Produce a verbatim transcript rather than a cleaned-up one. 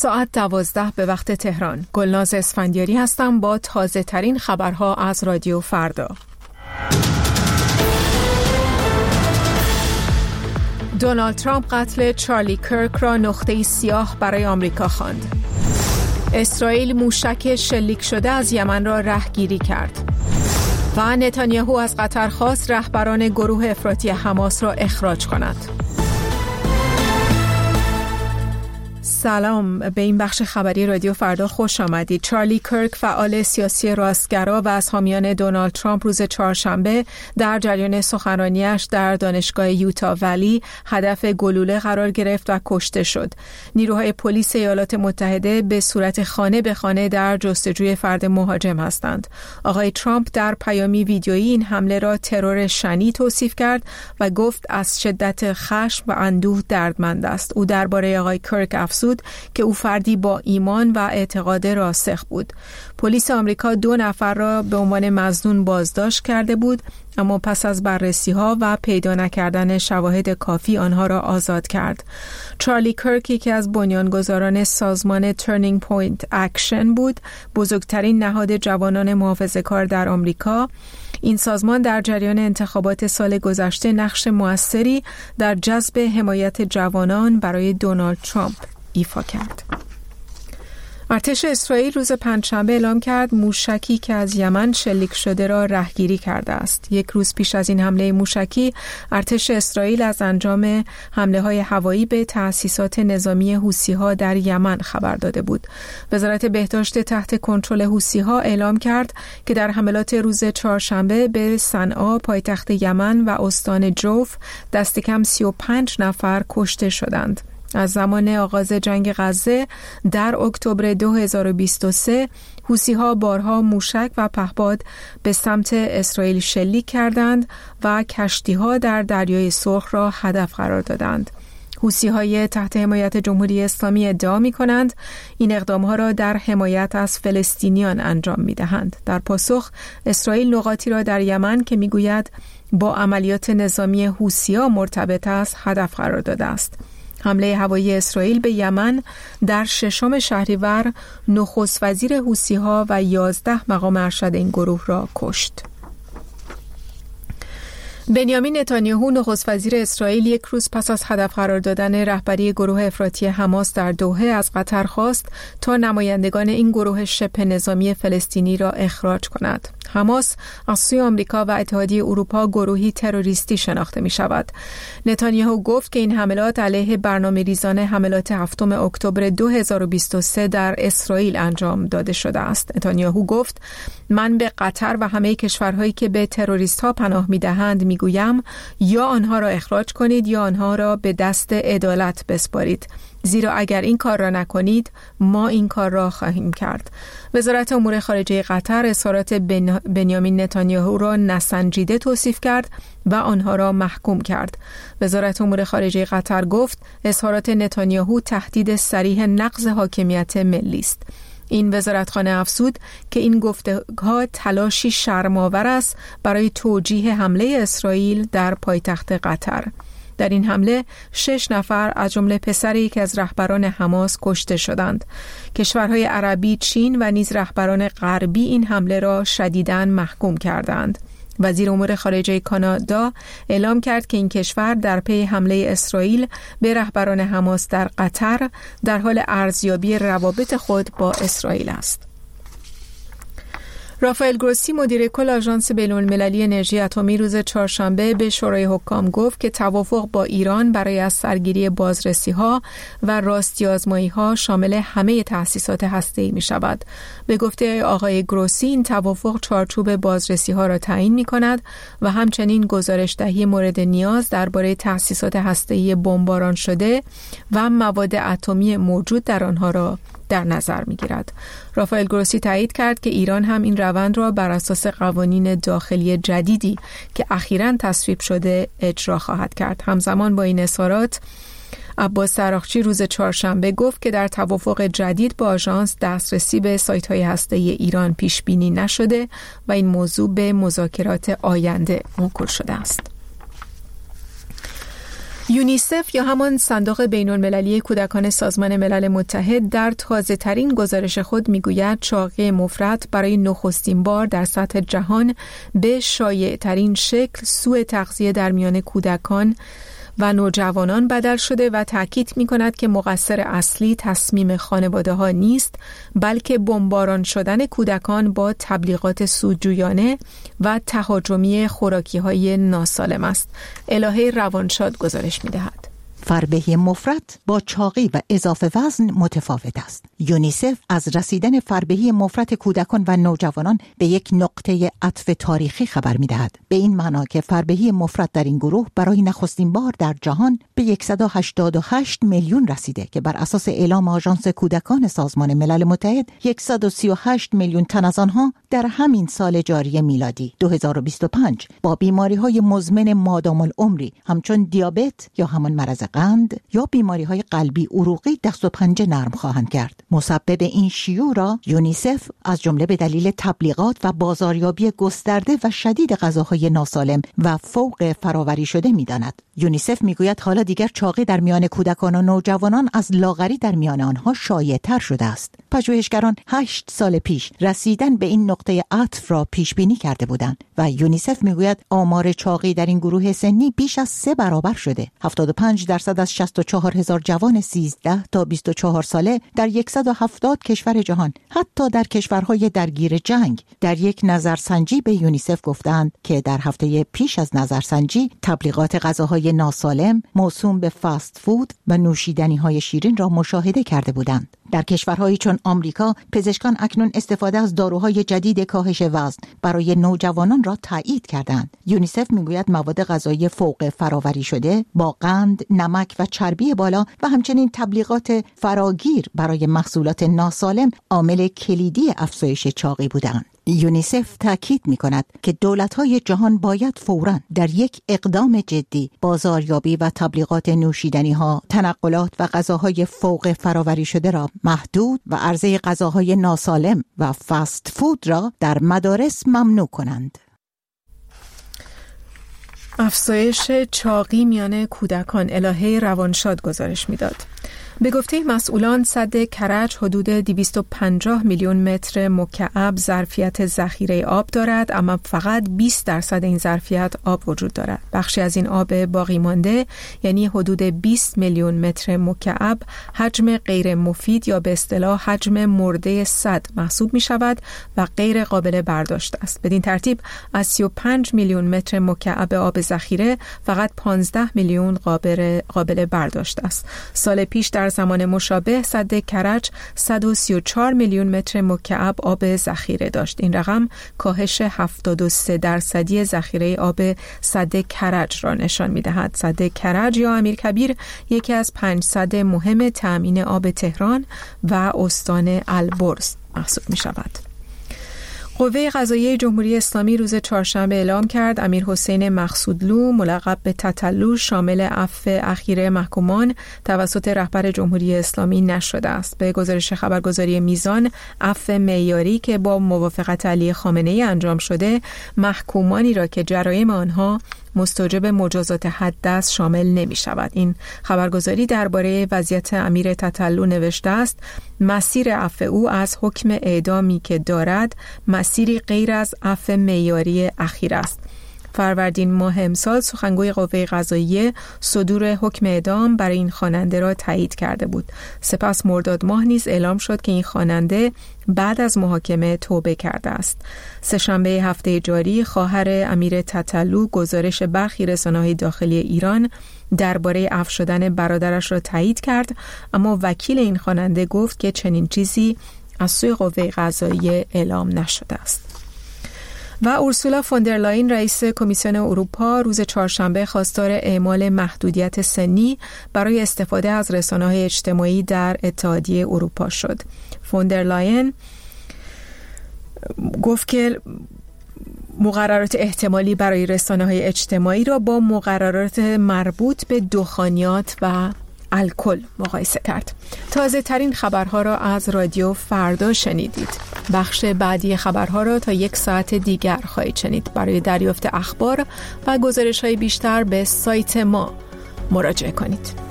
ساعت دوازده به وقت تهران. گلناز اسفندیاری هستم با تازه ترین خبرها از رادیو فردا. دونالد ترامپ قتل چارلی کرک را نقطه‌ای سیاه برای آمریکا خواند. اسرائیل موشک شلیک شده از یمن را رهگیری کرد. و نتانیاهو از قطر خواست رهبران گروه افراطی حماس را اخراج کند. سلام، به این بخش خبری رادیو فردا خوش آمدید. چارلی کرک، فعال سیاسی راستگرا و از حامیان دونالد ترامپ، روز چهارشنبه در جریان سخنرانیش در دانشگاه یوتا ولی هدف گلوله قرار گرفت و کشته شد. نیروهای پلیس ایالات متحده به صورت خانه به خانه در جستجوی فرد مهاجم هستند. آقای ترامپ در پیامی ویدیویی این حمله را ترور شنی توصیف کرد و گفت از شدت خشم و اندوه دردمند است. او درباره آقای کرک افزود که او فردی با ایمان و اعتقاد راسخ بود. پلیس آمریکا دو نفر را به عنوان مظنون بازداشت کرده بود، اما پس از بررسی‌ها و پیدا نکردن شواهد کافی آنها را آزاد کرد. چارلی کرک، یکی از بنیانگذاران سازمان ترنینگ پوینت اکشن بود، بزرگترین نهاد جوانان محافظه‌کار در آمریکا. این سازمان در جریان انتخابات سال گذشته نقش مؤثری در جذب حمایت جوانان برای دونالد ترامپ ایفا کرد. ارتش اسرائیل روز پنجشنبه اعلام کرد موشکی که از یمن شلیک شده را رهگیری کرده است. یک روز پیش از این حمله موشکی، ارتش اسرائیل از انجام حمله‌های هوایی به تأسیسات نظامی حوثی‌ها در یمن خبر داده بود. وزارت بهداشت تحت کنترل حوثی‌ها اعلام کرد که در حملات روز چهارشنبه به صنعا، پایتخت یمن و استان جوف، دست کم سی و پنج نفر کشته شدند. از زمان آغاز جنگ غزه در اکتبر دو هزار و بیست و سه، حوثی‌ها بارها موشک و پهپاد به سمت اسرائیل شلیک کردند و کشتی‌ها در دریای سرخ را هدف قرار دادند. حوثی‌های تحت حمایت جمهوری اسلامی ادعا می‌کنند این اقدام‌ها را در حمایت از فلسطینیان انجام می‌دهند. در پاسخ، اسرائیل نقاطی را در یمن که می‌گوید با عملیات نظامی حوثی‌ها مرتبط است هدف قرار داده است. حمله هوایی اسرائیل به یمن در ششم شهریور نخست وزیر حوثی‌ها و یازده مقام ارشد این گروه را کشت. بنیامین نتانیاهو، نخست وزیر اسرائیل، یک روز پس از هدف قرار دادن رهبری گروه افراطی حماس در دوحه از قطر خواست تا نمایندگان این گروه شبه نظامی فلسطینی را اخراج کند. حماس از سوی آمریکا و اتحادیه اروپا گروهی تروریستی شناخته می شود. نتانیاهو گفت که این حملات علیه برنامه ریزان حملات هفتم اکتبر دو هزار و بیست و سه در اسرائیل انجام داده شده است. نتانیاهو گفت من به قطر و همه کشورهایی که به تروریست ها پناه می دهند می گویم یا آنها را اخراج کنید یا آنها را به دست عدالت بسپارید، زیرا اگر این کار را نکنید ما این کار را خواهیم کرد. وزارت امور خارجه قطر اظهارات بن... بنیامین نتانیاهو را نسنجیده توصیف کرد و آنها را محکوم کرد. وزارت امور خارجه قطر گفت اظهارات نتانیاهو تهدید صریح نقض حاکمیت ملی است. این وزارتخانه افزود که این گفته‌ها تلاشی شرم‌آور است برای توجیه حمله اسرائیل در پایتخت قطر. در این حمله شش نفر از جمله پسر یکی از رهبران حماس کشته شدند. کشورهای عربی، چین و نیز رهبران غربی این حمله را شدیداً محکوم کردند. وزیر امور خارجه کانادا اعلام کرد که این کشور در پی حمله اسرائیل به رهبران حماس در قطر در حال ارزیابی روابط خود با اسرائیل است. رافائل گروسی، مدیر کل آژانس بین‌المللی انرژی اتمی، روز چهارشنبه به شورای حکام گفت که توافق با ایران برای از سرگیری بازرسی‌ها و راستی آزمایی‌ها شامل همه تأسیسات هسته‌ای می‌شود. به گفته آقای گروسی، این توافق چارچوب بازرسی‌ها را تعیین می‌کند و همچنین گزارش‌دهی مورد نیاز درباره تأسیسات هسته‌ای بمباران شده و مواد اتمی موجود در آنها را در نظر می‌گیرد. رافائل گروسی تایید کرد که ایران هم این روند را بر اساس قوانین داخلی جدیدی که اخیراً تصویب شده اجرا خواهد کرد. همزمان با این اظهارات، عباس سراخچی روز چهارشنبه گفت که در توافق جدید با آژانس دسترسی به سایت‌های هسته‌ای ایران پیش بینی نشده و این موضوع به مذاکرات آینده موکول شده است. یونیسف یا همان صندوق بین‌المللی کودکان سازمان ملل متحد در تازه‌ترین گزارش خود میگوید چاقی مفرط برای نخستین بار در سطح جهان به شایع‌ترین شکل سوء تغذیه در میان کودکان و نوجوانان بدل شده و تأکید می‌کند که مقصر اصلی تصمیم خانواده‌ها نیست، بلکه بمباران شدن کودکان با تبلیغات سودجویانه و تهاجمی خوراکی‌های ناسالم است. الهه روانشاد گزارش می‌دهد. فربهی مفرط با چاقی و اضافه وزن متفاوت است. یونیسف از رسیدن فربهی مفرط کودکان و نوجوانان به یک نقطه عطف تاریخی خبر می‌دهد. به این معنا که فربهی مفرط در این گروه برای نخستین بار در جهان به صد و هشتاد و هشت میلیون رسیده که بر اساس اعلام آژانس کودکان سازمان ملل متحد صد و سی و هشت میلیون تن از آنها در همین سال جاری میلادی دو هزار و بیست و پنج با بیماری‌های مزمن مادام العمری همچون دیابت یا همان مرض قند یا بیماری‌های قلبی عروقی دست و پنجه نرم خواهند کرد. مسبب این شیوع را یونیسف از جمله به دلیل تبلیغات و بازاریابی گسترده و شدید غذاهای ناسالم و فوق فراوری شده می‌داند. یونیسف میگوید حالا دیگر چاقی در میان کودکان و نوجوانان از لاغری در میان آنها شایع‌تر شده است. پژوهشگران هشت سال پیش رسیدن به این نقطه عطف را پیش بینی کرده بودند و یونیسف میگوید آمار چاقی در این گروه سنی بیش از سه برابر شده. هفتاد و پنج درصد از شصت و چهار هزار جوان سیزده تا بیست و چهار ساله در صد و هفتاد کشور جهان، حتی در کشورهای درگیر جنگ، در یک نظرسنجی به یونیسف گفتند که در هفته پیش از نظرسنجی تبلیغات غذاهای ناسالم موسوم به فاست فود و نوشیدنی‌های شیرین را مشاهده کرده بودند. در کشورهایی چون آمریکا، پزشکان اکنون استفاده از داروهای جدید کاهش وزن برای نوجوانان را تایید کردند. یونیسف میگوید مواد غذایی فوق فراوری شده با قند، نمک و چربی بالا و همچنین تبلیغات فراگیر برای محصولات ناسالم عامل کلیدی افزایش چاقی بودند. یونیسف تاکید می‌کند که دولت‌های جهان باید فوراً در یک اقدام جدی بازاریابی و تبلیغات نوشیدنی‌ها، تنقلات و غذاهای فوق فراوری شده را محدود و عرضه غذاهای ناسالم و فست فود را در مدارس ممنوع کنند. افزایش چاقی میان کودکان، الهه روانشاد گزارش می‌داد. به گفته مسئولان سد کرج حدود دویست و پنجاه میلیون متر مکعب ظرفیت ذخیره آب دارد، اما فقط بیست درصد این ظرفیت آب وجود دارد. بخشی از این آب باقی مانده یعنی حدود بیست میلیون متر مکعب حجم غیر مفید یا به اصطلاح حجم مرده سد محسوب می شود و غیر قابل برداشت است. بدین ترتیب از سی و پنج میلیون متر مکعب آب ذخیره فقط پانزده میلیون قابل قابل برداشت است. سال پیش در زمان مشابه سد کرج صد و سی و چهار میلیون متر مکعب آب ذخیره داشت. این رقم کاهش هفتاد و سه درصدی ذخیره آب سد کرج را نشان می‌دهد. سد کرج یا امیرکبیر یکی از پنج سد مهم تأمین آب تهران و استان البرز محسوب می‌شود. قوه قضاییه جمهوری اسلامی روز چهارشنبه اعلام کرد امیر حسین مقصودلو ملقب به تتلو شامل عفو اخیر محکومان توسط رهبر جمهوری اسلامی نشده است. به گزارش خبرگزاری میزان، عفو معیاری که با موافقت علی خامنه‌ای انجام شده محکومانی را که جرایم آنها مستوجب مجازات حد است شامل نمی شود. این خبرگزاری درباره وضعیت امیر تتلو نوشته است: مسیر عفو او از حکم اعدامی که دارد مسیری غیر از عفو معیاری اخیر است. فروردین ماه امسال سخنگوی قوه قضاییه صدور حکم اعدام برای این خواننده را تایید کرده بود. سپس مرداد ماه نیز اعلام شد که این خواننده بعد از محاکمه توبه کرده است. سه‌شنبه هفته جاری خواهر امیر تتلو گزارش برخی رسانه‌های داخلی ایران درباره عفو شدن برادرش را تایید کرد، اما وکیل این خواننده گفت که چنین چیزی از سوی قوه قضاییه اعلام نشده است. و اورسولا فوندرلاین رئیس کمیسیون اروپا روز چهارشنبه خواستار اعمال محدودیت سنی برای استفاده از رسانه‌های اجتماعی در اتحادیه اروپا شد. فوندرلاین گفت که مقررات احتمالی برای رسانه‌های اجتماعی را با مقررات مربوط به دخانیات و الکل مقایسه کرد. تازه ترین خبرها را از رادیو فردا شنیدید. بخش بعدی خبرها را تا یک ساعت دیگر خواهید شنید. برای دریافت اخبار و گزارش‌های بیشتر به سایت ما مراجعه کنید.